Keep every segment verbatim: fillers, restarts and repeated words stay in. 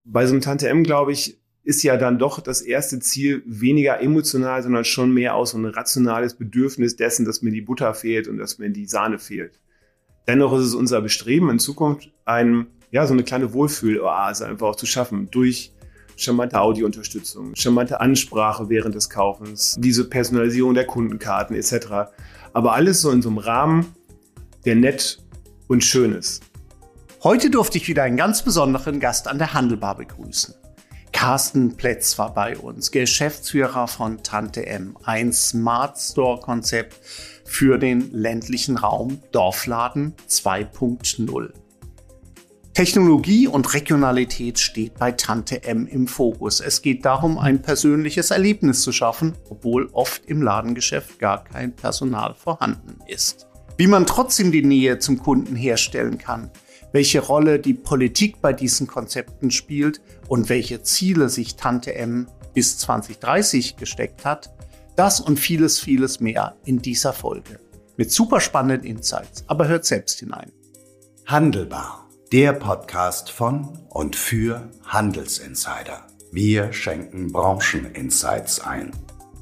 Bei so einem Tante M, glaube ich, ist ja dann doch das erste Ziel weniger emotional, sondern schon mehr aus so ein rationales Bedürfnis dessen, dass mir die Butter fehlt und dass mir die Sahne fehlt. Dennoch ist es unser Bestreben, in Zukunft ein, ja, so eine kleine Wohlfühloase einfach auch zu schaffen durch charmante Audiounterstützung, charmante Ansprache während des Kaufens, diese Personalisierung der Kundenkarten et cetera. Aber alles so in so einem Rahmen, der nett und schön ist. Heute durfte ich wieder einen ganz besonderen Gast an der Handelbar begrüßen. Carsten Plätz war bei uns, Geschäftsführer von Tante M, ein Smart Store Konzept für den ländlichen Raum, Dorfladen zwei Punkt null. Technologie und Regionalität steht bei Tante M im Fokus. Es geht darum, ein persönliches Erlebnis zu schaffen, obwohl oft im Ladengeschäft gar kein Personal vorhanden ist. Wie man trotzdem die Nähe zum Kunden herstellen kann, welche Rolle die Politik bei diesen Konzepten spielt und welche Ziele sich Tante M bis zwanzig dreißig gesteckt hat, das und vieles, vieles mehr in dieser Folge. Mit super spannenden Insights, aber hört selbst hinein. Handelbar, der Podcast von und für Handelsinsider. Wir schenken Brancheninsights ein.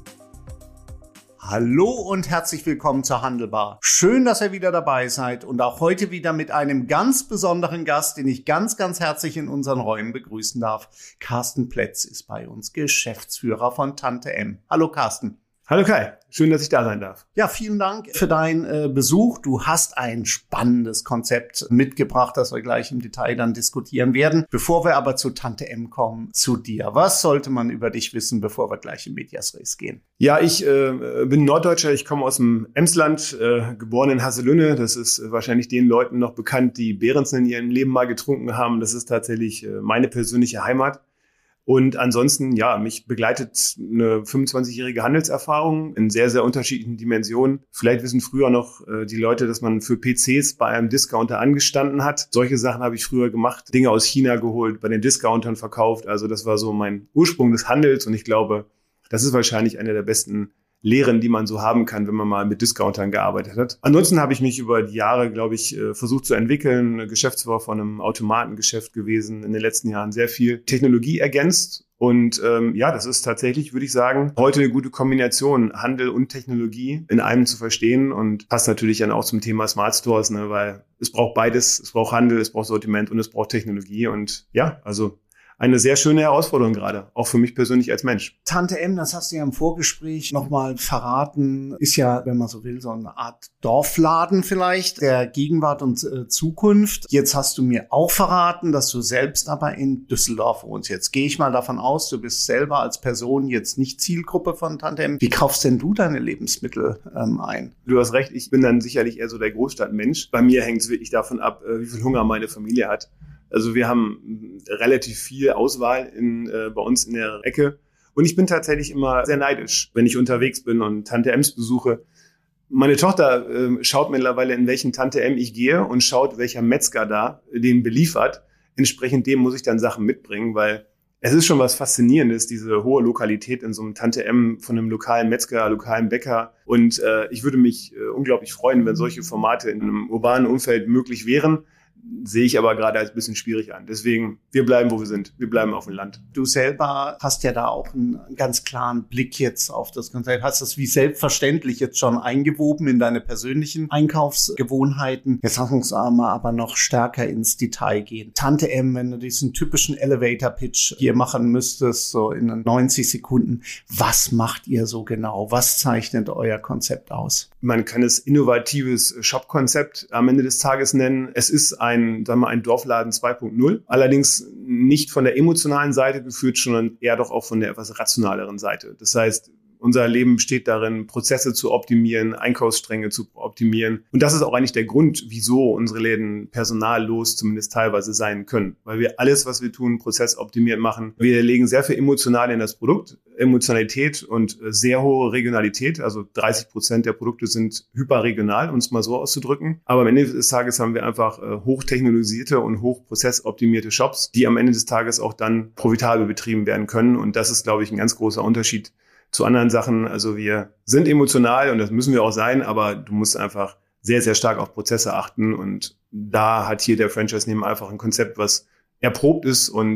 Hallo und herzlich willkommen zur Handelbar. Schön, dass ihr wieder dabei seid und auch heute wieder mit einem ganz besonderen Gast, den ich ganz, ganz herzlich in unseren Räumen begrüßen darf. Carsten Plätz ist bei uns, Geschäftsführer von Tante M. Hallo Carsten. Hallo Kai, schön, dass ich da sein darf. Ja, vielen Dank für deinen äh, Besuch. Du hast ein spannendes Konzept mitgebracht, das wir gleich im Detail dann diskutieren werden. Bevor wir aber zu Tante M kommen, zu dir. Was sollte man über dich wissen, bevor wir gleich in Medias Res gehen? Ja, ich äh, bin Norddeutscher, ich komme aus dem Emsland, äh, geboren in Hasselünne. Das ist äh, wahrscheinlich den Leuten noch bekannt, die Behrensen in ihrem Leben mal getrunken haben. Das ist tatsächlich äh, meine persönliche Heimat. Und ansonsten, ja, mich begleitet eine fünfundzwanzigjährige Handelserfahrung in sehr, sehr unterschiedlichen Dimensionen. Vielleicht wissen früher noch äh, die Leute, dass man für P Cs bei einem Discounter angestanden hat. Solche Sachen habe ich früher gemacht, Dinge aus China geholt, bei den Discountern verkauft. Also das war so mein Ursprung des Handels und ich glaube, das ist wahrscheinlich eine der besten Lehren, die man so haben kann, wenn man mal mit Discountern gearbeitet hat. Ansonsten habe ich mich über die Jahre, glaube ich, versucht zu entwickeln. Geschäftsführer von einem Automatengeschäft gewesen, in den letzten Jahren sehr viel Technologie ergänzt. Und ähm, ja, das ist tatsächlich, würde ich sagen, heute eine gute Kombination, Handel und Technologie in einem zu verstehen und passt natürlich dann auch zum Thema Smart Stores, ne, weil es braucht beides, es braucht Handel, es braucht Sortiment und es braucht Technologie. Und ja, also eine sehr schöne Herausforderung gerade, auch für mich persönlich als Mensch. Tante M, das hast du ja im Vorgespräch nochmal verraten, ist ja, wenn man so will, so eine Art Dorfladen vielleicht, der Gegenwart und äh, Zukunft. Jetzt hast du mir auch verraten, dass du selbst aber in Düsseldorf wohnst. Jetzt gehe ich mal davon aus, du bist selber als Person jetzt nicht Zielgruppe von Tante M. Wie kaufst denn du deine Lebensmittel ähm, ein? Du hast recht, ich bin dann sicherlich eher so der Großstadtmensch. Bei mir hängt es wirklich davon ab, wie viel Hunger meine Familie hat. Also wir haben relativ viel Auswahl in, äh, bei uns in der Ecke. Und ich bin tatsächlich immer sehr neidisch, wenn ich unterwegs bin und Tante M's besuche. Meine Tochter äh, schaut mittlerweile, in welchen Tante M ich gehe und schaut, welcher Metzger da den beliefert. Entsprechend dem muss ich dann Sachen mitbringen, weil es ist schon was Faszinierendes, diese hohe Lokalität in so einem Tante M von einem lokalen Metzger, lokalen Bäcker. Und äh, ich würde mich äh, unglaublich freuen, wenn solche Formate in einem urbanen Umfeld möglich wären. Sehe ich aber gerade als ein bisschen schwierig an. Deswegen, wir bleiben, wo wir sind. Wir bleiben auf dem Land. Du selber hast ja da auch einen ganz klaren Blick jetzt auf das Konzept. Hast das wie selbstverständlich jetzt schon eingewoben in deine persönlichen Einkaufsgewohnheiten. Jetzt lass uns aber noch stärker ins Detail gehen. Tante M, wenn du diesen typischen Elevator-Pitch hier machen müsstest, so in neunzig Sekunden, was macht ihr so genau? Was zeichnet euer Konzept aus? Man kann es innovatives Shop-Konzept am Ende des Tages nennen. Es ist ein, sagen wir, ein Dorfladen zwei Punkt null. Allerdings nicht von der emotionalen Seite geführt, sondern eher doch auch von der etwas rationaleren Seite. Das heißt, unser Leben besteht darin, Prozesse zu optimieren, Einkaufsstränge zu optimieren. Und das ist auch eigentlich der Grund, wieso unsere Läden personallos zumindest teilweise sein können. Weil wir alles, was wir tun, prozessoptimiert machen. Wir legen sehr viel emotional in das Produkt, Emotionalität und sehr hohe Regionalität. Also dreißig Prozent der Produkte sind hyperregional, um es mal so auszudrücken. Aber am Ende des Tages haben wir einfach hochtechnologisierte und hochprozessoptimierte Shops, die am Ende des Tages auch dann profitabel betrieben werden können. Und das ist, glaube ich, ein ganz großer Unterschied zu anderen Sachen. Also wir sind emotional und das müssen wir auch sein, aber du musst einfach sehr, sehr stark auf Prozesse achten. Und da hat hier der Franchise-Nehmer einfach ein Konzept, was erprobt ist und ich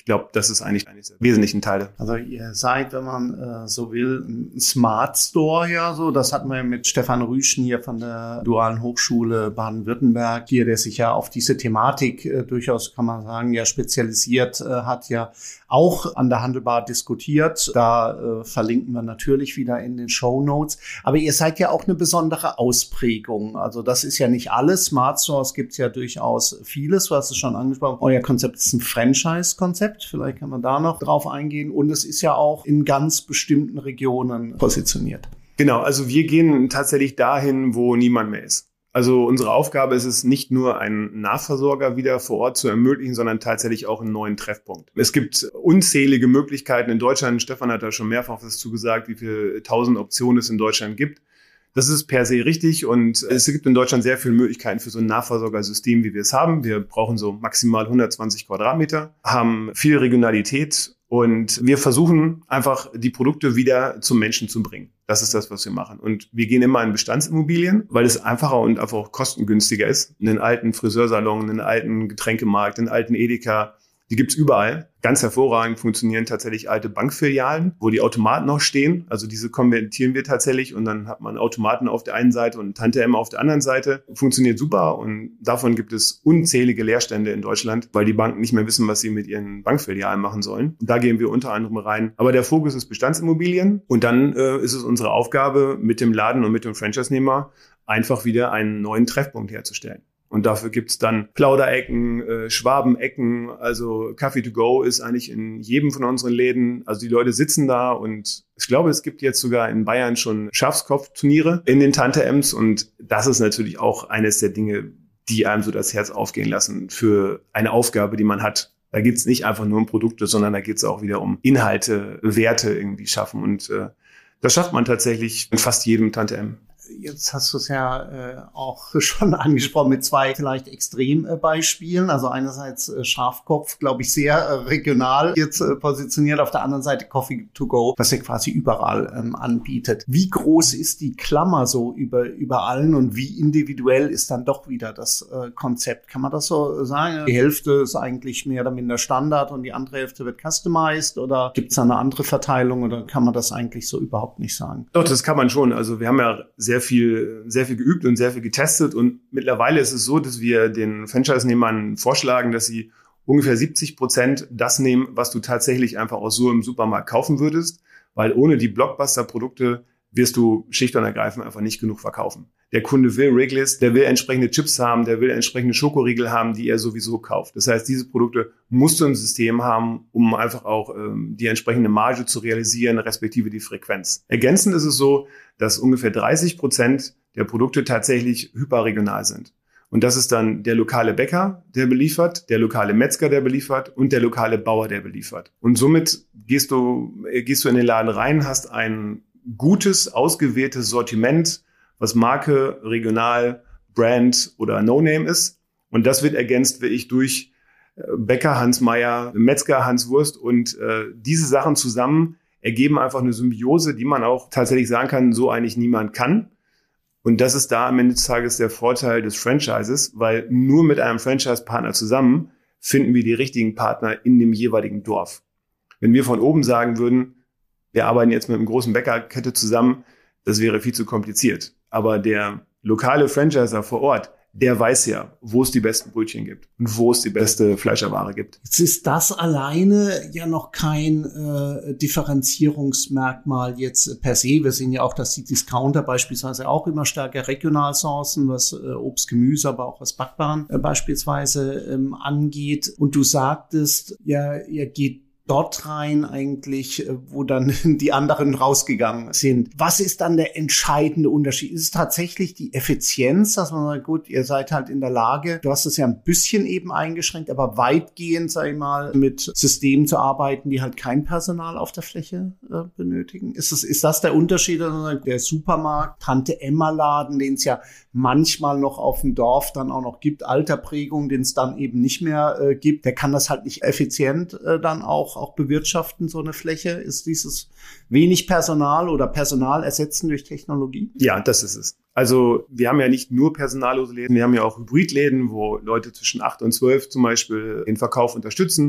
ich glaube, das ist eigentlich eines der wesentlichen Teile. Also ihr seid, wenn man äh, so will, ein Smart Store ja so. Das hatten wir mit Stefan Rüschen hier von der Dualen Hochschule Baden-Württemberg hier, der sich ja auf diese Thematik äh, durchaus, kann man sagen, ja spezialisiert äh, hat, ja auch an der Handelbar diskutiert. Da äh, verlinken wir natürlich wieder in den Shownotes. Aber ihr seid ja auch eine besondere Ausprägung. Also das ist ja nicht alles. Smart Stores gibt es ja durchaus vieles. Du hast es schon angesprochen. Euer Konzept ist ein Franchise-Konzept. Vielleicht kann man da noch drauf eingehen. Und es ist ja auch in ganz bestimmten Regionen positioniert. Genau, also wir gehen tatsächlich dahin, wo niemand mehr ist. Also unsere Aufgabe ist es nicht nur, einen Nahversorger wieder vor Ort zu ermöglichen, sondern tatsächlich auch einen neuen Treffpunkt. Es gibt unzählige Möglichkeiten in Deutschland. Stefan hat da schon mehrfach was zugesagt, wie viele tausend Optionen es in Deutschland gibt. Das ist per se richtig und es gibt in Deutschland sehr viele Möglichkeiten für so ein Nahversorgersystem, wie wir es haben. Wir brauchen so maximal hundertzwanzig Quadratmeter, haben viel Regionalität und wir versuchen einfach, die Produkte wieder zum Menschen zu bringen. Das ist das, was wir machen. Und wir gehen immer in Bestandsimmobilien, weil es einfacher und einfach auch kostengünstiger ist. Einen alten Friseursalon, einen alten Getränkemarkt, einen alten Edeka, die gibt's überall. Ganz hervorragend funktionieren tatsächlich alte Bankfilialen, wo die Automaten noch stehen. Also diese konvertieren wir tatsächlich und dann hat man Automaten auf der einen Seite und Tante Emma auf der anderen Seite. Funktioniert super und davon gibt es unzählige Leerstände in Deutschland, weil die Banken nicht mehr wissen, was sie mit ihren Bankfilialen machen sollen. Und da gehen wir unter anderem rein. Aber der Fokus ist Bestandsimmobilien und dann äh, ist es unsere Aufgabe, mit dem Laden und mit dem Franchise-Nehmer einfach wieder einen neuen Treffpunkt herzustellen. Und dafür gibt's dann Plauderecken, äh, Schwabenecken, also Coffee to go ist eigentlich in jedem von unseren Läden. Also die Leute sitzen da und ich glaube, es gibt jetzt sogar in Bayern schon Schafskopfturniere in den Tante-Ems und das ist natürlich auch eines der Dinge, die einem so das Herz aufgehen lassen für eine Aufgabe, die man hat. Da geht's nicht einfach nur um Produkte, sondern da geht's auch wieder um Inhalte, Werte irgendwie schaffen und äh, das schafft man tatsächlich in fast jedem Tante-Em. Jetzt hast du es ja äh, auch schon angesprochen mit zwei vielleicht Extrembeispielen. Also einerseits äh, Schafkopf, glaube ich, sehr äh, regional jetzt äh, positioniert. Auf der anderen Seite Coffee to go, was er quasi überall ähm, anbietet. Wie groß ist die Klammer so über, über allen und wie individuell ist dann doch wieder das äh, Konzept? Kann man das so sagen? Die Hälfte ist eigentlich mehr oder minder Standard und die andere Hälfte wird customized oder gibt es da eine andere Verteilung oder kann man das eigentlich so überhaupt nicht sagen? Doch, das kann man schon. Also wir haben ja sehr viel, sehr viel geübt und sehr viel getestet und mittlerweile ist es so, dass wir den Franchise-Nehmern vorschlagen, dass sie ungefähr siebzig Prozent das nehmen, was du tatsächlich einfach auch so im Supermarkt kaufen würdest, weil ohne die Blockbuster-Produkte wirst du schlicht und ergreifend einfach nicht genug verkaufen. Der Kunde will Wrigley's, der will entsprechende Chips haben, der will entsprechende Schokoriegel haben, die er sowieso kauft. Das heißt, diese Produkte musst du im System haben, um einfach auch ähm, die entsprechende Marge zu realisieren, respektive die Frequenz. Ergänzend ist es so, dass ungefähr dreißig Prozent der Produkte tatsächlich hyperregional sind. Und das ist dann der lokale Bäcker, der beliefert, der lokale Metzger, der beliefert und der lokale Bauer, der beliefert. Und somit gehst du, gehst du in den Laden rein, hast ein gutes, ausgewähltes Sortiment, was Marke, Regional, Brand oder No-Name ist. Und das wird ergänzt wirklich durch Bäcker Hans Meyer, Metzger Hans Wurst. Und äh, diese Sachen zusammen ergeben einfach eine Symbiose, die man auch tatsächlich sagen kann, so eigentlich niemand kann. Und das ist da am Ende des Tages der Vorteil des Franchises, weil nur mit einem Franchise-Partner zusammen finden wir die richtigen Partner in dem jeweiligen Dorf. Wenn wir von oben sagen würden, wir arbeiten jetzt mit einem großen Bäckerkette zusammen, das wäre viel zu kompliziert. Aber der lokale Franchiser vor Ort, der weiß ja, wo es die besten Brötchen gibt und wo es die beste Fleischerware gibt. Jetzt ist das alleine ja noch kein äh, Differenzierungsmerkmal jetzt per se. Wir sehen ja auch, dass die Discounter beispielsweise auch immer stärker regional sourcen, was äh, Obst, Gemüse, aber auch was Backwaren äh, beispielsweise ähm, angeht. Und du sagtest, ja, ihr geht dort rein eigentlich, wo dann die anderen rausgegangen sind. Was ist dann der entscheidende Unterschied? Ist es tatsächlich die Effizienz, dass man sagt, gut, ihr seid halt in der Lage, du hast es ja ein bisschen eben eingeschränkt, aber weitgehend, sag ich mal, mit Systemen zu arbeiten, die halt kein Personal auf der Fläche äh, benötigen? Ist das, ist das der Unterschied? Der Supermarkt, Tante-Emma-Laden, den es ja manchmal noch auf dem Dorf dann auch noch gibt, Alterprägung, den es dann eben nicht mehr äh, gibt, der kann das halt nicht effizient äh, dann auch auch bewirtschaften, so eine Fläche? Ist dieses wenig Personal oder Personal ersetzen durch Technologie? Ja, das ist es. Also wir haben ja nicht nur personallose Läden, wir haben ja auch Hybridläden, wo Leute zwischen acht und zwölf zum Beispiel den Verkauf unterstützen.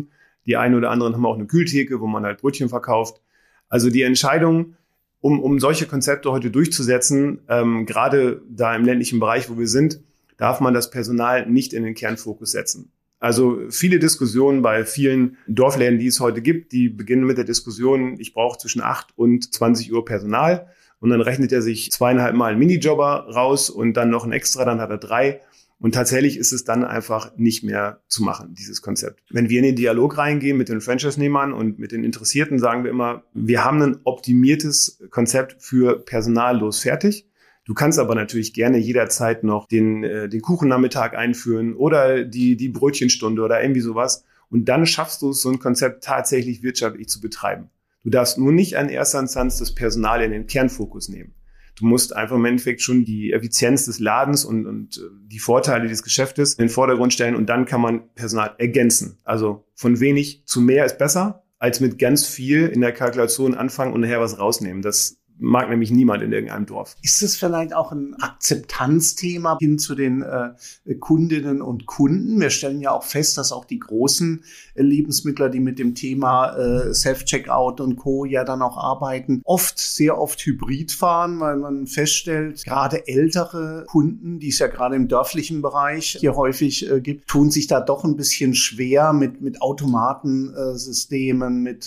Die einen oder anderen haben auch eine Kühltheke, wo man halt Brötchen verkauft. Also die Entscheidung, um, um solche Konzepte heute durchzusetzen, ähm, gerade da im ländlichen Bereich, wo wir sind, darf man das Personal nicht in den Kernfokus setzen. Also viele Diskussionen bei vielen Dorfläden, die es heute gibt, die beginnen mit der Diskussion, ich brauche zwischen acht und zwanzig Uhr Personal. Und dann rechnet er sich zweieinhalb Mal einen Minijobber raus und dann noch ein Extra, dann hat er drei. Und tatsächlich ist es dann einfach nicht mehr zu machen, dieses Konzept. Wenn wir in den Dialog reingehen mit den Franchise-Nehmern und mit den Interessierten, sagen wir immer, wir haben ein optimiertes Konzept für personallos fertig. Du kannst aber natürlich gerne jederzeit noch den, äh, den Kuchennachmittag einführen oder die, die Brötchenstunde oder irgendwie sowas. Und dann schaffst du es, so ein Konzept tatsächlich wirtschaftlich zu betreiben. Du darfst nur nicht an erster Instanz das Personal in den Kernfokus nehmen. Du musst einfach im Endeffekt schon die Effizienz des Ladens und, und die Vorteile des Geschäftes in den Vordergrund stellen und dann kann man Personal ergänzen. Also von wenig zu mehr ist besser, als mit ganz viel in der Kalkulation anfangen und nachher was rausnehmen. Das mag nämlich niemand in irgendeinem Dorf. Ist es vielleicht auch ein Akzeptanzthema hin zu den äh, Kundinnen und Kunden? Wir stellen ja auch fest, dass auch die großen äh, Lebensmittler, die mit dem Thema äh, Self-Checkout und Co. ja dann auch arbeiten, oft, sehr oft hybrid fahren, weil man feststellt, gerade ältere Kunden, die es ja gerade im dörflichen Bereich hier häufig äh, gibt, tun sich da doch ein bisschen schwer mit, mit Automatensystemen, äh, mit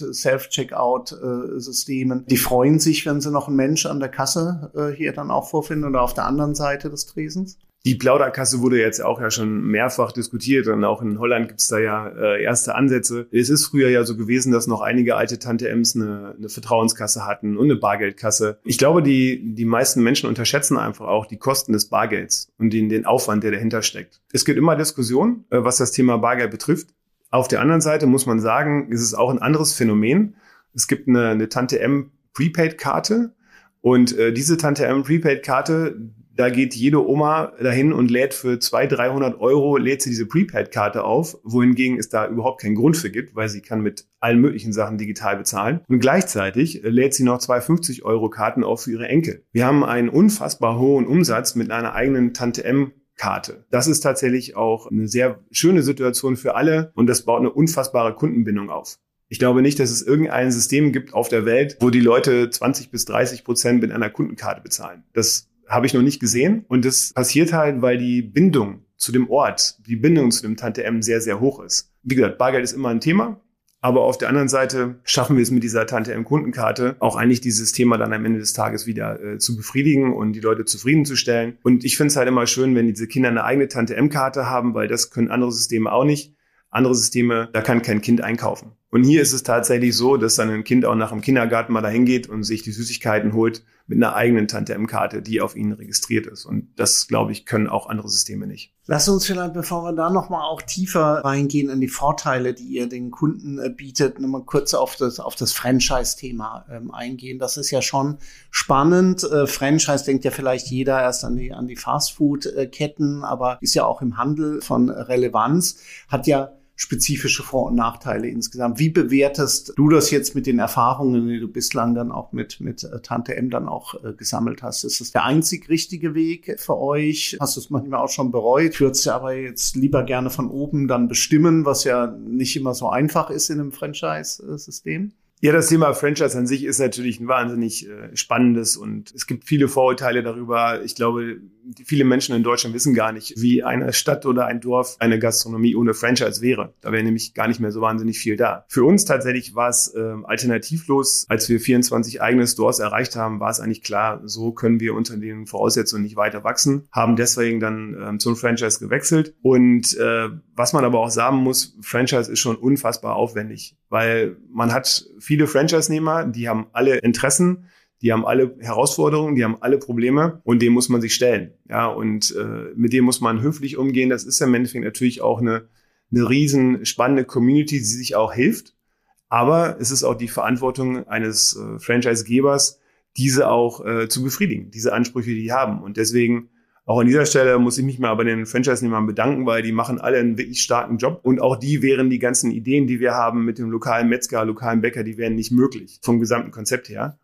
Self-Checkout-Systemen. Die freuen sich, wenn sie noch noch ein Mensch an der Kasse äh, hier dann auch vorfinden oder auf der anderen Seite des Tresens? Die Plauderkasse wurde jetzt auch ja schon mehrfach diskutiert und auch in Holland gibt es da ja äh, erste Ansätze. Es ist früher ja so gewesen, dass noch einige alte Tante Ems eine, eine Vertrauenskasse hatten und eine Bargeldkasse. Ich glaube, die, die meisten Menschen unterschätzen einfach auch die Kosten des Bargelds und den, den Aufwand, der dahinter steckt. Es gibt immer Diskussionen, äh, was das Thema Bargeld betrifft. Auf der anderen Seite muss man sagen, ist es auch ein anderes Phänomen. Es gibt eine, eine Tante M Prepaid-Karte und äh, diese Tante M Prepaid-Karte, da geht jede Oma dahin und lädt für zweihundert, dreihundert Euro, lädt sie diese Prepaid-Karte auf, wohingegen es da überhaupt keinen Grund für gibt, weil sie kann mit allen möglichen Sachen digital bezahlen. Und gleichzeitig äh, lädt sie noch zwei fünfzig Euro Karten auf für ihre Enkel. Wir haben einen unfassbar hohen Umsatz mit einer eigenen Tante M Karte. Das ist tatsächlich auch eine sehr schöne Situation für alle und das baut eine unfassbare Kundenbindung auf. Ich glaube nicht, dass es irgendein System gibt auf der Welt, wo die Leute zwanzig bis dreißig Prozent mit einer Kundenkarte bezahlen. Das habe ich noch nicht gesehen. Und das passiert halt, weil die Bindung zu dem Ort, die Bindung zu dem Tante M sehr, sehr hoch ist. Wie gesagt, Bargeld ist immer ein Thema. Aber auf der anderen Seite schaffen wir es mit dieser Tante M Kundenkarte auch eigentlich dieses Thema dann am Ende des Tages wieder äh, zu befriedigen und die Leute zufriedenzustellen. Und ich finde es halt immer schön, wenn diese Kinder eine eigene Tante M Karte haben, weil das können andere Systeme auch nicht. Andere Systeme, da kann kein Kind einkaufen. Und hier ist es tatsächlich so, dass dann ein Kind auch nach dem Kindergarten mal dahin geht und sich die Süßigkeiten holt mit einer eigenen Tante M Karte, die auf ihnen registriert ist. Und das, glaube ich, können auch andere Systeme nicht. Lass uns vielleicht, bevor wir da nochmal auch tiefer reingehen in die Vorteile, die ihr den Kunden äh, bietet, nochmal kurz auf das, auf das Franchise-Thema ähm, eingehen. Das ist ja schon spannend. Äh, Franchise denkt ja vielleicht jeder erst an die, an die Fastfood-Ketten, aber ist ja auch im Handel von Relevanz, hat ja spezifische Vor- und Nachteile insgesamt. Wie bewertest du das jetzt mit den Erfahrungen, die du bislang dann auch mit, mit Tante M dann auch äh, gesammelt hast? Ist das der einzig richtige Weg für euch? Hast du es manchmal auch schon bereut? Würdest du aber jetzt lieber gerne von oben dann bestimmen, was ja nicht immer so einfach ist in einem Franchise-System? Ja, das Thema Franchise an sich ist natürlich ein wahnsinnig äh, spannendes und es gibt viele Vorurteile darüber. Ich glaube, viele Menschen in Deutschland wissen gar nicht, wie eine Stadt oder ein Dorf eine Gastronomie ohne Franchise wäre. Da wäre nämlich gar nicht mehr so wahnsinnig viel da. Für uns tatsächlich war es äh, alternativlos. Als wir vierundzwanzig eigene Stores erreicht haben, war es eigentlich klar, so können wir unter den Voraussetzungen nicht weiter wachsen. Haben deswegen dann ähm, zum Franchise gewechselt. Und äh, was man aber auch sagen muss, Franchise ist schon unfassbar aufwendig, weil man hat viele Franchise-Nehmer, die haben alle Interessen, die haben alle Herausforderungen, die haben alle Probleme und dem muss man sich stellen. Ja, und äh, mit dem muss man höflich umgehen. Das ist im Endeffekt natürlich auch eine, eine riesen spannende Community, die sich auch hilft. Aber es ist auch die Verantwortung eines äh, Franchise-Gebers, diese auch äh, zu befriedigen, diese Ansprüche, die die haben. Und deswegen auch an dieser Stelle muss ich mich mal bei den Franchise-Nehmern bedanken, weil die machen alle einen wirklich starken Job. Und auch die wären die ganzen Ideen, die wir haben mit dem lokalen Metzger, lokalen Bäcker, die wären nicht möglich vom gesamten Konzept her.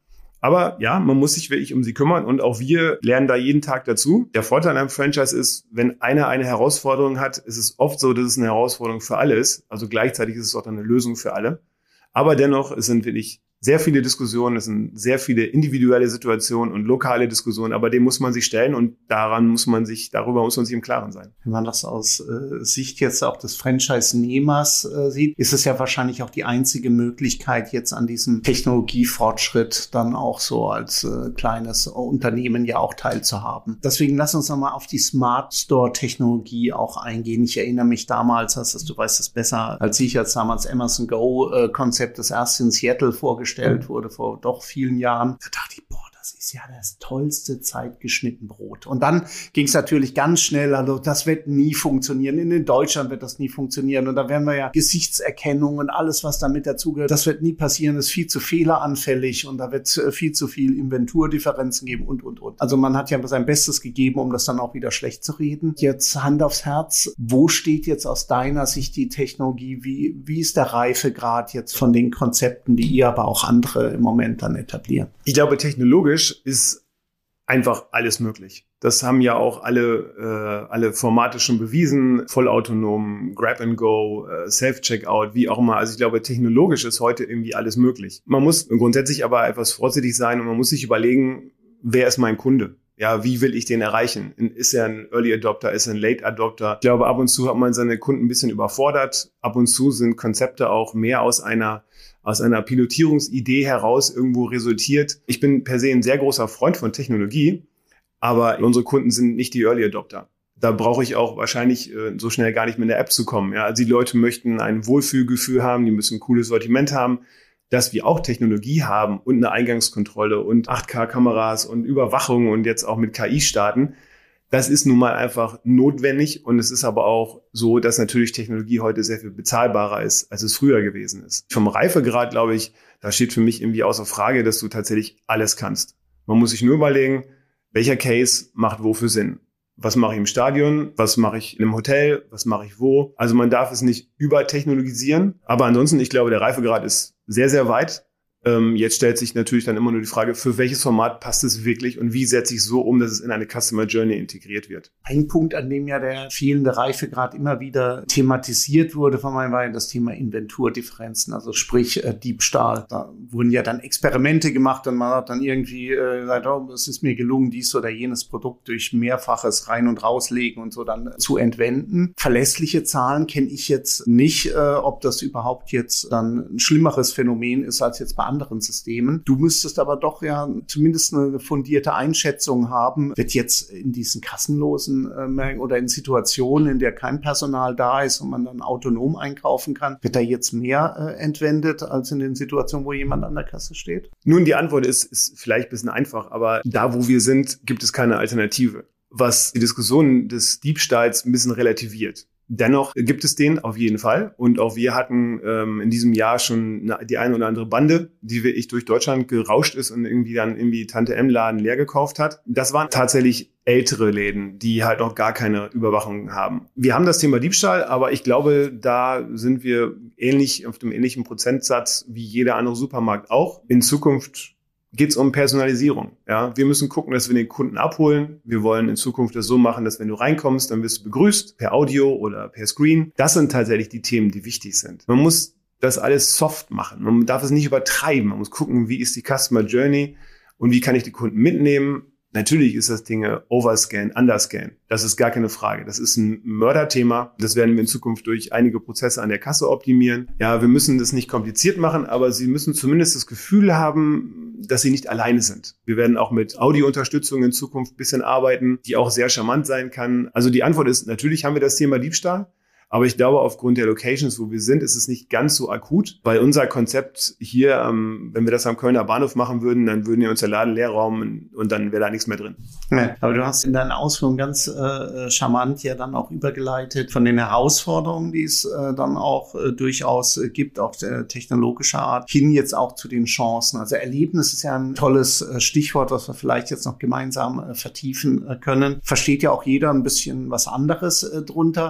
Aber ja, man muss sich wirklich um sie kümmern und auch wir lernen da jeden Tag dazu. Der Vorteil an einem Franchise ist, wenn einer eine Herausforderung hat, ist es oft so, dass es eine Herausforderung für alle ist. Also gleichzeitig ist es auch dann eine Lösung für alle. Aber dennoch, es sind wirklich sehr viele Diskussionen, es sind sehr viele individuelle Situationen und lokale Diskussionen, aber dem muss man sich stellen und daran muss man sich, darüber muss man sich im Klaren sein. Wenn man das aus äh, Sicht jetzt auch des Franchise-Nehmers äh, sieht, ist es ja wahrscheinlich auch die einzige Möglichkeit, jetzt an diesem Technologiefortschritt dann auch so als äh, kleines Unternehmen ja auch teilzuhaben. Deswegen lass uns nochmal auf die Smart Store-Technologie auch eingehen. Ich erinnere mich damals, hast du weißt es besser als ich, als damals Amazon Go-Konzept das erste in Seattle vorgestellt wurde vor doch vielen Jahren. Da dachte ich, boah, das ist ja das tollste zeitgeschnitten Brot. Und dann ging es natürlich ganz schnell, also das wird nie funktionieren. In Deutschland wird das nie funktionieren. Und da werden wir ja Gesichtserkennung und alles, was damit dazugehört, das wird nie passieren. Das ist viel zu fehleranfällig und da wird viel zu viel Inventurdifferenzen geben und, und, und. Also man hat ja sein Bestes gegeben, um das dann auch wieder schlecht zu reden. Jetzt Hand aufs Herz, wo steht jetzt aus deiner Sicht die Technologie? Wie, wie ist der Reifegrad jetzt von den Konzepten, die ihr, aber auch andere im Moment dann etablieren? Ich glaube, technologisch ist einfach alles möglich. Das haben ja auch alle äh, alle Formate schon bewiesen, vollautonom, Grab and Go, äh, Self-Checkout, wie auch immer. Also ich glaube, technologisch ist heute irgendwie alles möglich. Man muss grundsätzlich aber etwas vorsichtig sein und man muss sich überlegen, wer ist mein Kunde? Ja, wie will ich den erreichen? Ist er ein Early Adopter, ist er ein Late Adopter? Ich glaube, ab und zu hat man seine Kunden ein bisschen überfordert. Ab und zu sind Konzepte auch mehr aus einer aus einer Pilotierungsidee heraus irgendwo resultiert. Ich bin per se ein sehr großer Freund von Technologie, aber unsere Kunden sind nicht die Early Adopter. Da brauche ich auch wahrscheinlich äh, so schnell gar nicht mit in der App zu kommen. Ja, also die Leute möchten ein Wohlfühlgefühl haben, die müssen ein cooles Sortiment haben. Dass wir auch Technologie haben und eine Eingangskontrolle und acht K-Kameras und Überwachung und jetzt auch mit K I starten, das ist nun mal einfach notwendig und es ist aber auch so, dass natürlich Technologie heute sehr viel bezahlbarer ist, als es früher gewesen ist. Vom Reifegrad, glaube ich, da steht für mich irgendwie außer Frage, dass du tatsächlich alles kannst. Man muss sich nur überlegen, welcher Case macht wofür Sinn. Was mache ich im Stadion? Was mache ich im Hotel? Was mache ich wo? Also man darf es nicht übertechnologisieren. Aber ansonsten, ich glaube, der Reifegrad ist sehr, sehr weit. Ähm, jetzt stellt sich natürlich dann immer nur die Frage, für welches Format passt es wirklich und wie setze ich es so um, dass es in eine Customer Journey integriert wird. Ein Punkt, an dem ja der fehlende Reifegrad immer wieder thematisiert wurde von meinem war das Thema Inventurdifferenzen, also sprich äh, Diebstahl. Da wurden ja dann Experimente gemacht und man hat dann irgendwie äh, gesagt, oh, es ist mir gelungen, dies oder jenes Produkt durch mehrfaches Rein- und Rauslegen und so dann äh, zu entwenden. Verlässliche Zahlen kenne ich jetzt nicht, äh, ob das überhaupt jetzt dann ein schlimmeres Phänomen ist als jetzt bei anderen Systemen. Du müsstest aber doch ja zumindest eine fundierte Einschätzung haben. Wird jetzt in diesen kassenlosen äh, oder in Situationen, in der kein Personal da ist und man dann autonom einkaufen kann, wird da jetzt mehr äh, entwendet als in den Situationen, wo jemand an der Kasse steht? Nun, die Antwort ist, ist vielleicht ein bisschen einfach, aber da, wo wir sind, gibt es keine Alternative, was die Diskussion des Diebstahls ein bisschen relativiert. Dennoch gibt es den auf jeden Fall. Und auch wir hatten ähm, in diesem Jahr schon eine, die eine oder andere Bande, die wirklich durch Deutschland gerauscht ist und irgendwie dann irgendwie Tante-M-Laden leer gekauft hat. Das waren tatsächlich ältere Läden, die halt noch gar keine Überwachung haben. Wir haben das Thema Diebstahl, aber ich glaube, da sind wir ähnlich auf dem ähnlichen Prozentsatz wie jeder andere Supermarkt auch. In Zukunft geht es um Personalisierung. Ja, wir müssen gucken, dass wir den Kunden abholen. Wir wollen in Zukunft das so machen, dass wenn du reinkommst, dann wirst du begrüßt per Audio oder per Screen. Das sind tatsächlich die Themen, die wichtig sind. Man muss das alles soft machen. Man darf es nicht übertreiben. Man muss gucken, wie ist die Customer Journey und wie kann ich die Kunden mitnehmen. Natürlich ist das Ding Overscan, Underscan. Das ist gar keine Frage. Das ist ein Mörderthema. Das werden wir in Zukunft durch einige Prozesse an der Kasse optimieren. Ja, wir müssen das nicht kompliziert machen, aber Sie müssen zumindest das Gefühl haben, dass Sie nicht alleine sind. Wir werden auch mit Audiounterstützung in Zukunft ein bisschen arbeiten, die auch sehr charmant sein kann. Also die Antwort ist, natürlich haben wir das Thema Diebstahl. Aber ich glaube, aufgrund der Locations, wo wir sind, ist es nicht ganz so akut, weil unser Konzept hier, ähm, wenn wir das am Kölner Bahnhof machen würden, dann würden wir uns der Laden leer räumen und dann wäre da nichts mehr drin. Ja, aber du hast in deinen Ausführungen ganz äh, charmant ja dann auch übergeleitet von den Herausforderungen, die es äh, dann auch äh, durchaus äh, gibt, auch äh, technologischer Art, hin jetzt auch zu den Chancen. Also Erlebnis ist ja ein tolles äh, Stichwort, was wir vielleicht jetzt noch gemeinsam äh, vertiefen äh, können. Versteht ja auch jeder ein bisschen was anderes äh, drunter.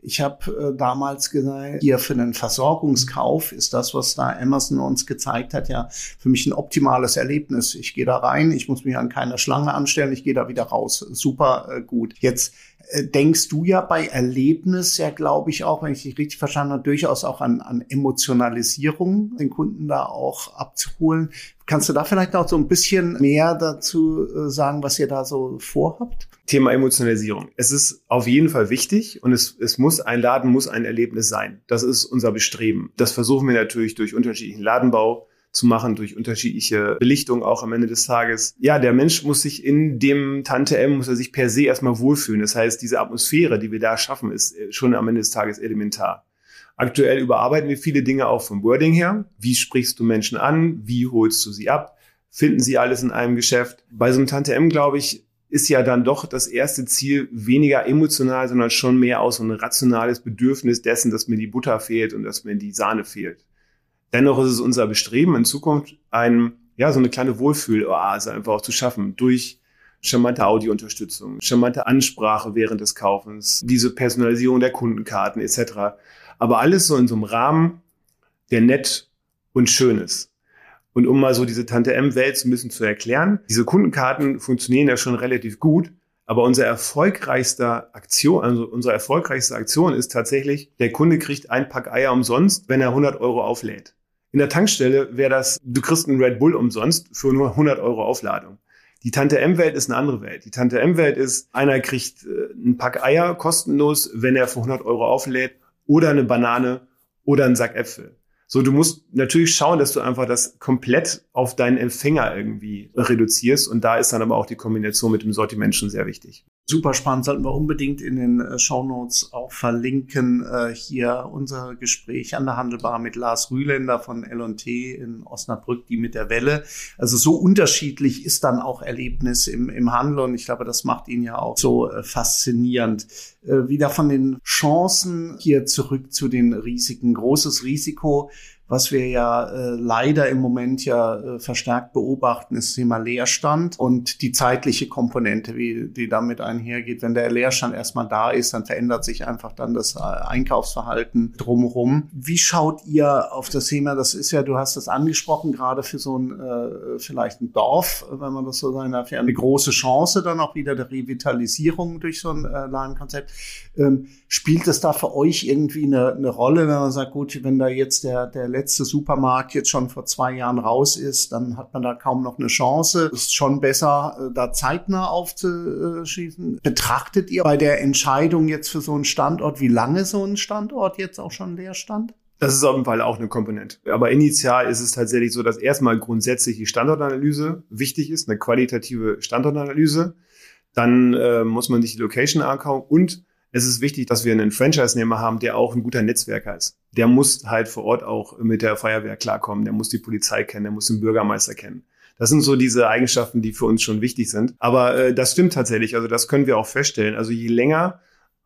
Ich habe äh, damals gesagt, hier für den Versorgungskauf ist das, was da Amazon uns gezeigt hat, ja für mich ein optimales Erlebnis. Ich gehe da rein, ich muss mich an keiner Schlange anstellen, ich gehe da wieder raus. Super äh, gut. Jetzt äh, denkst du ja bei Erlebnis ja, glaube ich auch, wenn ich dich richtig verstanden habe, durchaus auch an, an Emotionalisierung, den Kunden da auch abzuholen. Kannst du da vielleicht auch so ein bisschen mehr dazu äh, sagen, was ihr da so vorhabt? Thema Emotionalisierung. Es ist auf jeden Fall wichtig und es, es muss ein Laden, muss ein Erlebnis sein. Das ist unser Bestreben. Das versuchen wir natürlich durch unterschiedlichen Ladenbau zu machen, durch unterschiedliche Belichtung auch am Ende des Tages. Ja, der Mensch muss sich in dem Tante M, muss er sich per se erstmal wohlfühlen. Das heißt, diese Atmosphäre, die wir da schaffen, ist schon am Ende des Tages elementar. Aktuell überarbeiten wir viele Dinge auch vom Wording her. Wie sprichst du Menschen an? Wie holst du sie ab? Finden sie alles in einem Geschäft? Bei so einem Tante M, glaube ich, ist ja dann doch das erste Ziel weniger emotional, sondern schon mehr aus so ein rationales Bedürfnis dessen, dass mir die Butter fehlt und dass mir die Sahne fehlt. Dennoch ist es unser Bestreben, in Zukunft ein, ja, so eine kleine Wohlfühl-Oase einfach auch zu schaffen durch charmante Audiounterstützung, charmante Ansprache während des Kaufens, diese Personalisierung der Kundenkarten et cetera. Aber alles so in so einem Rahmen, der nett und schön ist. Und um mal so diese Tante-M-Welt so ein bisschen zu erklären, diese Kundenkarten funktionieren ja schon relativ gut, aber unser erfolgreichster Aktion, also unsere erfolgreichste Aktion ist tatsächlich, der Kunde kriegt ein Pack Eier umsonst, wenn er hundert Euro auflädt. In der Tankstelle wäre das, du kriegst einen Red Bull umsonst für nur hundert Euro Aufladung. Die Tante-M-Welt ist eine andere Welt. Die Tante-M-Welt ist, einer kriegt äh, ein Pack Eier kostenlos, wenn er für hundert Euro auflädt, oder eine Banane oder einen Sack Äpfel. So, du musst natürlich schauen, dass du einfach das komplett auf deinen Empfänger irgendwie reduzierst. Und da ist dann aber auch die Kombination mit dem Sortiment schon sehr wichtig. Super spannend, sollten wir unbedingt in den äh, Shownotes auch verlinken. Äh, hier unser Gespräch an der Handelbar mit Lars Rühländer von L und T in Osnabrück, die mit der Welle. Also so unterschiedlich ist dann auch Erlebnis im, im Handel und ich glaube, das macht ihn ja auch so äh, faszinierend. Äh, wieder von den Chancen hier zurück zu den Risiken. Großes Risiko, was wir ja äh, leider im Moment ja äh, verstärkt beobachten, ist das Thema Leerstand und die zeitliche Komponente, wie die damit einhergeht. Wenn der Leerstand erstmal da ist, dann verändert sich einfach dann das äh, Einkaufsverhalten drumherum. Wie schaut ihr auf das Thema? Das ist ja, du hast das angesprochen, gerade für so ein äh, vielleicht ein Dorf, wenn man das so sagen darf, ja eine große Chance dann auch wieder der Revitalisierung durch so ein äh, Ladenkonzept. Ähm, spielt es da für euch irgendwie eine, eine Rolle, wenn man sagt, gut, wenn da jetzt der der letzte Supermarkt jetzt schon vor zwei Jahren raus ist, dann hat man da kaum noch eine Chance. Ist schon besser, da zeitnah aufzuschießen. Betrachtet ihr bei der Entscheidung jetzt für so einen Standort, wie lange so ein Standort jetzt auch schon leer stand? Das ist auf jeden Fall auch eine Komponente. Aber initial ist es tatsächlich so, dass erstmal grundsätzlich die Standortanalyse wichtig ist, eine qualitative Standortanalyse. Dann äh, muss man sich die Location anschauen und es ist wichtig, dass wir einen Franchise-Nehmer haben, der auch ein guter Netzwerker ist. Der muss halt vor Ort auch mit der Feuerwehr klarkommen, der muss die Polizei kennen, der muss den Bürgermeister kennen. Das sind so diese Eigenschaften, die für uns schon wichtig sind. Aber äh, das stimmt tatsächlich, also das können wir auch feststellen. Also je länger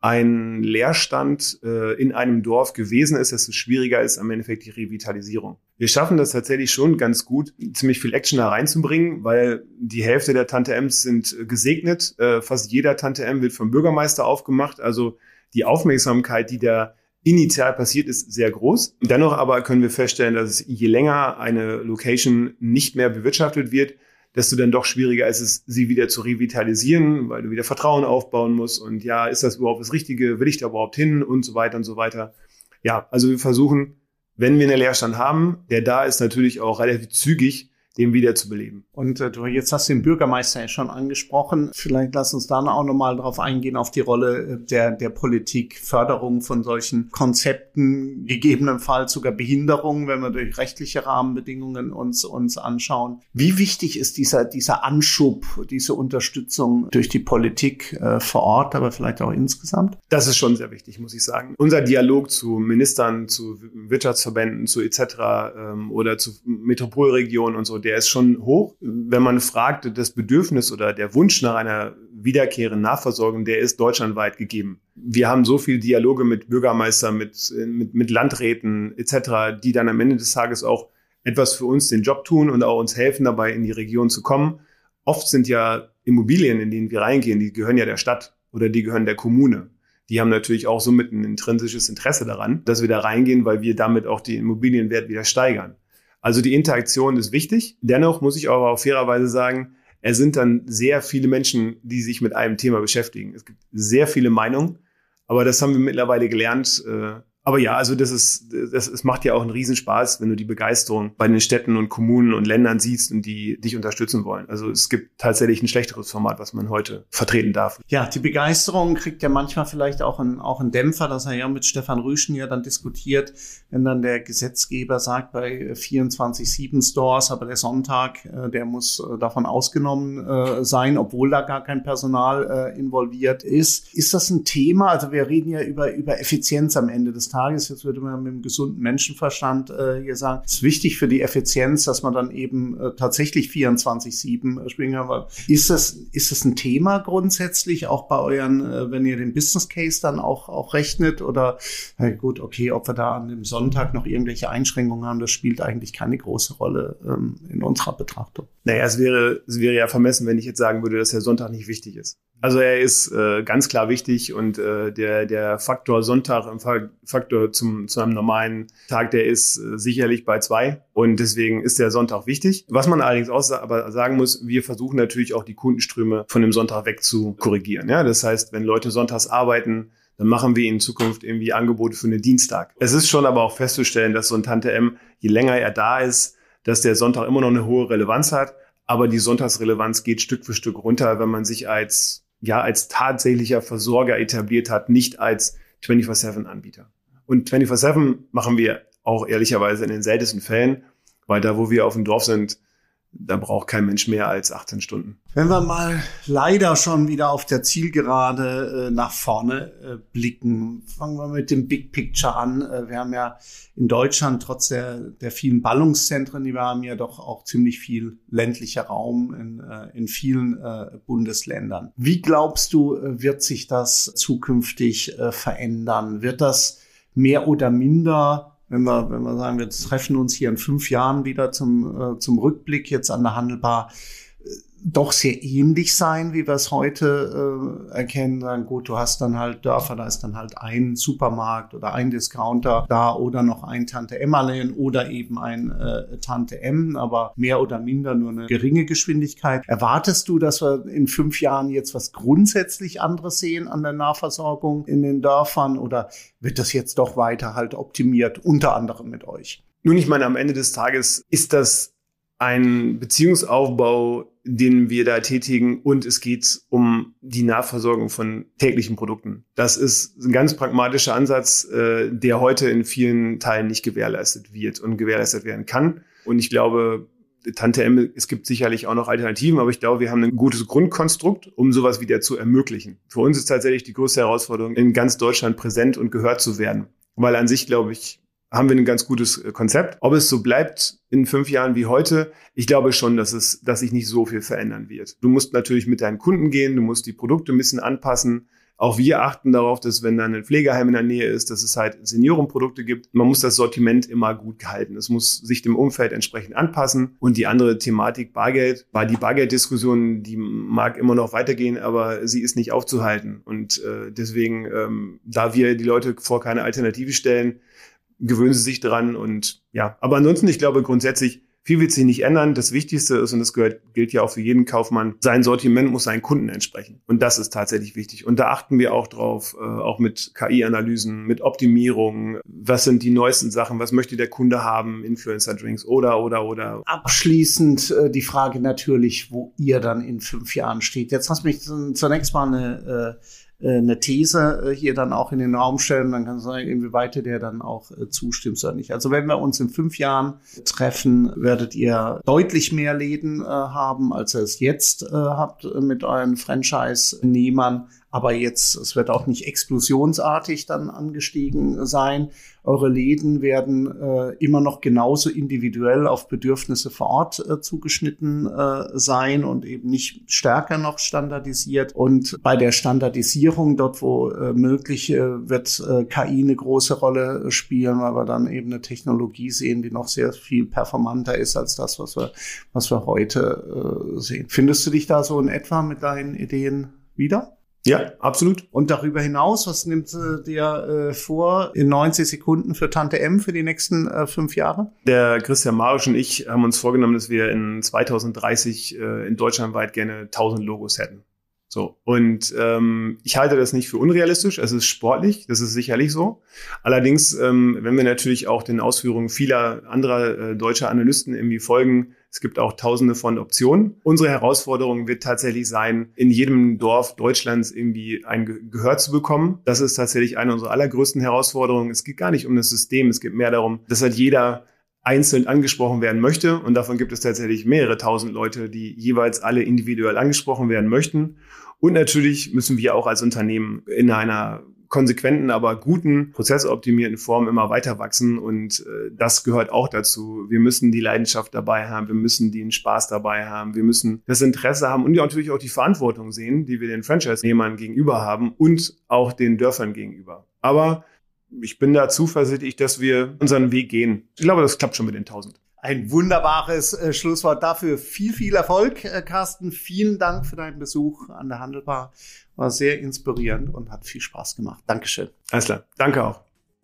ein Leerstand äh, in einem Dorf gewesen ist, desto schwieriger ist am Endeffekt die Revitalisierung. Wir schaffen das tatsächlich schon ganz gut, ziemlich viel Action da reinzubringen, weil die Hälfte der Tante-Ms sind gesegnet. Äh, fast jeder Tante-M wird vom Bürgermeister aufgemacht. Also die Aufmerksamkeit, die da initial passiert, ist sehr groß. Dennoch aber können wir feststellen, dass je länger eine Location nicht mehr bewirtschaftet wird, desto dann doch schwieriger ist es, sie wieder zu revitalisieren, weil du wieder Vertrauen aufbauen musst. Und ja, ist das überhaupt das Richtige? Will ich da überhaupt hin? Und so weiter und so weiter. Ja, also wir versuchen, wenn wir einen Leerstand haben, der da ist, natürlich auch relativ zügig, den wieder zu beleben. Und äh, du jetzt hast den Bürgermeister ja schon angesprochen. Vielleicht lass uns dann auch nochmal drauf eingehen, auf die Rolle der der Politik, Förderung von solchen Konzepten, gegebenenfalls sogar Behinderung, wenn wir durch rechtliche Rahmenbedingungen uns uns anschauen. Wie wichtig ist dieser dieser Anschub, diese Unterstützung durch die Politik äh, vor Ort, aber vielleicht auch insgesamt? Das ist schon sehr wichtig, muss ich sagen. Unser Dialog zu Ministern, zu Wirtschaftsverbänden, zu et cetera ähm, oder zu Metropolregionen und so, der ist schon hoch. Wenn man fragt, das Bedürfnis oder der Wunsch nach einer wiederkehrenden Nachversorgung, der ist deutschlandweit gegeben. Wir haben so viele Dialoge mit Bürgermeistern, mit, mit, mit Landräten et cetera, die dann am Ende des Tages auch etwas für uns den Job tun und auch uns helfen, dabei in die Region zu kommen. Oft sind ja Immobilien, in denen wir reingehen, die gehören ja der Stadt oder die gehören der Kommune. die haben natürlich auch somit ein intrinsisches Interesse daran, dass wir da reingehen, weil wir damit auch den Immobilienwert wieder steigern. Also die Interaktion ist wichtig. Dennoch muss ich aber auch fairerweise sagen, es sind dann sehr viele Menschen, die sich mit einem Thema beschäftigen. Es gibt sehr viele Meinungen, aber das haben wir mittlerweile gelernt. Aber ja, also das ist, das, es macht ja auch einen Riesenspaß, wenn du die Begeisterung bei den Städten und Kommunen und Ländern siehst und die dich unterstützen wollen. Also es gibt tatsächlich ein schlechteres Format, was man heute vertreten darf. Ja, die Begeisterung kriegt ja manchmal vielleicht auch einen, auch einen Dämpfer, dass er ja mit Stefan Rüschen ja dann diskutiert, wenn dann der Gesetzgeber sagt, bei vierundzwanzig sieben Stores, aber der Sonntag, äh, der muss äh, davon ausgenommen äh, sein, obwohl da gar kein Personal äh, involviert ist. Ist das ein Thema? Also wir reden ja über, über Effizienz am Ende des Tages. Jetzt würde man mit dem gesunden Menschenverstand äh, hier sagen, es ist wichtig für die Effizienz, dass man dann eben äh, tatsächlich vierundzwanzig sieben äh, spielen kann. Ist das, ist das ein Thema grundsätzlich, auch bei euren, äh, wenn ihr den Business Case dann auch, auch rechnet? Oder, äh, gut, okay, ob wir da an dem Sonntag noch irgendwelche Einschränkungen haben, das spielt eigentlich keine große Rolle ähm, in unserer Betrachtung. Naja, es wäre, es wäre ja vermessen, wenn ich jetzt sagen würde, dass der Sonntag nicht wichtig ist. Also er ist äh, ganz klar wichtig und äh, der der Faktor Sonntag im Faktor zum zu einem normalen Tag, der ist äh, sicherlich bei zwei und deswegen ist der Sonntag wichtig. Was man allerdings auch sa- aber sagen muss, wir versuchen natürlich auch die Kundenströme von dem Sonntag weg zu korrigieren. Ja, das heißt, wenn Leute sonntags arbeiten, dann machen wir in Zukunft irgendwie Angebote für den Dienstag. Es ist schon aber auch festzustellen, dass so ein Tante M, je länger er da ist, dass der Sonntag immer noch eine hohe Relevanz hat, aber die Sonntagsrelevanz geht Stück für Stück runter, wenn man sich als ja als tatsächlicher Versorger etabliert hat, nicht als vierundzwanzig sieben Anbieter. Und vierundzwanzig sieben machen wir auch ehrlicherweise in den seltensten Fällen, weil da, wo wir auf dem Dorf sind, da braucht kein Mensch mehr als achtzehn Stunden. Wenn wir mal leider schon wieder auf der Zielgerade äh, nach vorne äh, blicken, fangen wir mit dem Big Picture an. Äh, wir haben ja in Deutschland trotz der, der vielen Ballungszentren, die wir haben, ja doch auch ziemlich viel ländlicher Raum in, äh, in vielen äh, Bundesländern. Wie glaubst du, äh, wird sich das zukünftig äh, verändern? Wird das mehr oder minder, wenn wir, wenn wir sagen, wir treffen uns hier in fünf Jahren wieder zum, äh, zum Rückblick jetzt an der Handelbar, äh, doch sehr ähnlich sein, wie wir es heute äh, erkennen. Sagen, gut, du hast dann halt Dörfer, da ist dann halt ein Supermarkt oder ein Discounter da oder noch ein Tante-Emmerlein oder eben ein äh, Tante M, aber mehr oder minder nur eine geringe Geschwindigkeit. Erwartest du, dass wir in fünf Jahren jetzt was grundsätzlich anderes sehen an der Nahversorgung in den Dörfern oder wird das jetzt doch weiter halt optimiert, unter anderem mit euch? Nun, ich meine, am Ende des Tages ist das ein Beziehungsaufbau, den wir da tätigen und es geht um die Nahversorgung von täglichen Produkten. Das ist ein ganz pragmatischer Ansatz, äh, der heute in vielen Teilen nicht gewährleistet wird und gewährleistet werden kann. Und ich glaube, Tante M, es gibt sicherlich auch noch Alternativen, aber ich glaube, wir haben ein gutes Grundkonstrukt, um sowas wieder zu ermöglichen. Für uns ist tatsächlich die größte Herausforderung, in ganz Deutschland präsent und gehört zu werden. Weil an sich, glaube ich, haben wir ein ganz gutes Konzept. Ob es so bleibt in fünf Jahren wie heute, ich glaube schon, dass es, dass sich nicht so viel verändern wird. Du musst natürlich mit deinen Kunden gehen, du musst die Produkte ein bisschen anpassen. Auch wir achten darauf, dass wenn dann ein Pflegeheim in der Nähe ist, dass es halt Seniorenprodukte gibt. Man muss das Sortiment immer gut halten. Es muss sich dem Umfeld entsprechend anpassen. Und die andere Thematik Bargeld, war die Bargelddiskussion, die mag immer noch weitergehen, aber sie ist nicht aufzuhalten. Und äh, deswegen, ähm, da wir die Leute vor keine Alternative stellen, gewöhnen sie sich dran und ja. Aber ansonsten, ich glaube grundsätzlich, viel wird sich nicht ändern. Das Wichtigste ist, und das gehört, gilt ja auch für jeden Kaufmann, sein Sortiment muss seinen Kunden entsprechen. Und das ist tatsächlich wichtig. Und da achten wir auch drauf, äh, auch mit K I-Analysen, mit Optimierung. Was sind die neuesten Sachen? Was möchte der Kunde haben? Influencer-Drinks oder, oder, oder. Abschließend äh, die Frage natürlich, wo ihr dann in fünf Jahren steht. Jetzt hast du mich zunächst mal eine, äh, eine These hier dann auch in den Raum stellen, dann kann es sein, inwieweit ihr der dann auch äh, zustimmt oder nicht. Also wenn wir uns in fünf Jahren treffen, werdet ihr deutlich mehr Läden äh, haben, als ihr es jetzt äh, habt äh, mit euren Franchise-Nehmern. Aber jetzt, es wird auch nicht explosionsartig dann angestiegen sein. Eure Läden werden äh, immer noch genauso individuell auf Bedürfnisse vor Ort äh, zugeschnitten äh, sein und eben nicht stärker noch standardisiert. Und bei der Standardisierung, dort wo äh, möglich, äh, wird äh, K I eine große Rolle spielen, weil wir dann eben eine Technologie sehen, die noch sehr viel performanter ist als das, was wir, was wir heute äh, sehen. Findest du dich da so in etwa mit deinen Ideen wieder? Ja, absolut. Und darüber hinaus, was nimmt äh, dir äh, vor in neunzig Sekunden für Tante M für die nächsten äh, fünf Jahre? Der Christian Marisch und ich haben uns vorgenommen, dass wir in zweitausenddreißig äh, in Deutschland weit gerne tausend Logos hätten. So. Und ähm, ich halte das nicht für unrealistisch. Es ist sportlich, das ist sicherlich so. Allerdings, ähm, wenn wir natürlich auch den Ausführungen vieler anderer äh, deutscher Analysten irgendwie folgen, es gibt auch tausende von Optionen. Unsere Herausforderung wird tatsächlich sein, in jedem Dorf Deutschlands irgendwie ein Ge- Gehör zu bekommen. Das ist tatsächlich eine unserer allergrößten Herausforderungen. Es geht gar nicht um das System, es geht mehr darum, dass halt jeder einzeln angesprochen werden möchte. Und davon gibt es tatsächlich mehrere tausend Leute, die jeweils alle individuell angesprochen werden möchten. Und natürlich müssen wir auch als Unternehmen in einer konsequenten, aber guten, prozessoptimierten Form immer weiter wachsen. Und äh, das gehört auch dazu. Wir müssen die Leidenschaft dabei haben. Wir müssen den Spaß dabei haben. Wir müssen das Interesse haben und natürlich auch die Verantwortung sehen, die wir den Franchise-Nehmern gegenüber haben und auch den Dörfern gegenüber. Aber ich bin da zuversichtlich, dass wir unseren Weg gehen. Ich glaube, das klappt schon mit den tausend. Ein wunderbares äh, Schlusswort dafür. Viel, viel Erfolg, äh, Carsten. Vielen Dank für deinen Besuch an der Handelbar. War sehr inspirierend und hat viel Spaß gemacht. Dankeschön. Alles klar. Danke auch.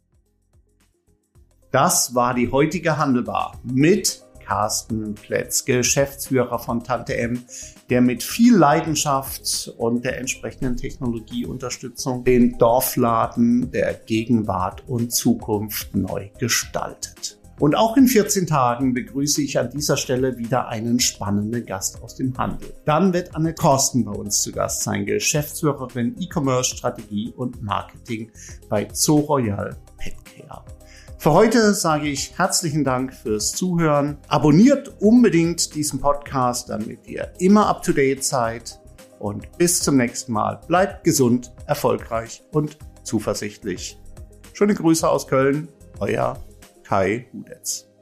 Das war die heutige Handelbar mit Carsten Plätz, Geschäftsführer von Tante M, der mit viel Leidenschaft und der entsprechenden Technologieunterstützung den Dorfladen der Gegenwart und Zukunft neu gestaltet. Und auch in vierzehn Tagen begrüße ich an dieser Stelle wieder einen spannenden Gast aus dem Handel. Dann wird Anne Korsten bei uns zu Gast sein, Geschäftsführerin E-Commerce, Strategie und Marketing bei Zoroyal Petcare. Für heute sage ich herzlichen Dank fürs Zuhören. Abonniert unbedingt diesen Podcast, damit ihr immer up to date seid. Und bis zum nächsten Mal. Bleibt gesund, erfolgreich und zuversichtlich. Schöne Grüße aus Köln, euer Kai Hudetz.